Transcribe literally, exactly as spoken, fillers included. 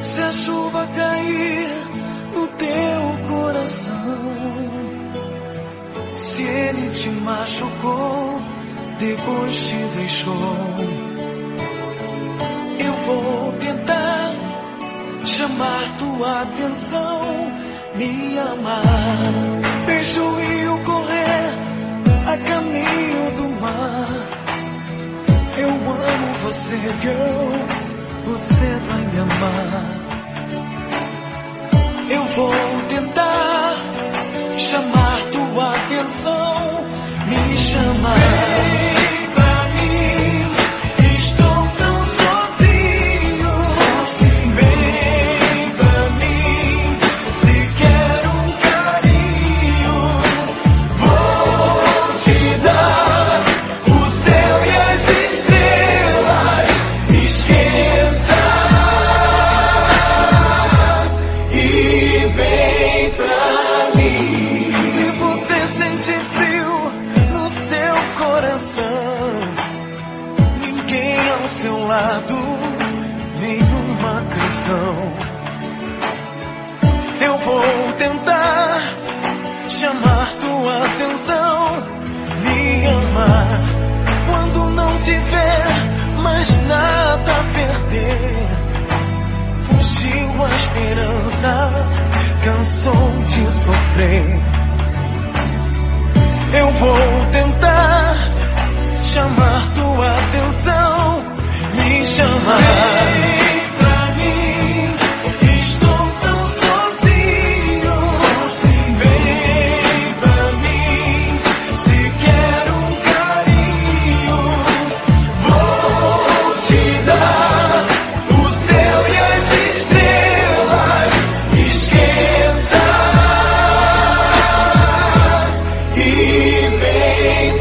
Se a chuva cair no teu coração, se ele te machucou, depois te deixou, eu vou tentar chamar tua atenção, me amar. Vejo o rio correr a caminho do mar. Eu amo você, girl, você vai me amar. Eu vou tentar chamar tua atenção, me chamar. Vem pra mim, estou tão sozinho. Vem pra mim, se quer um carinho, vou te dar o céu e as estrelas. Esqueça e vem pra mim. Se você sente frio no seu coração, ninguém ao seu lado, nenhuma canção. Eu vou tentar chamar tua atenção, me amar. Quando não tiver mais nada a perder, fugiu a esperança, cansou de sofrer. Eu vou tentar chamar tua atenção, me chamar. Vem pra mim, estou tão sozinho. Vem pra mim, se quer um carinho, vou te dar o céu e as estrelas. Esqueça e vem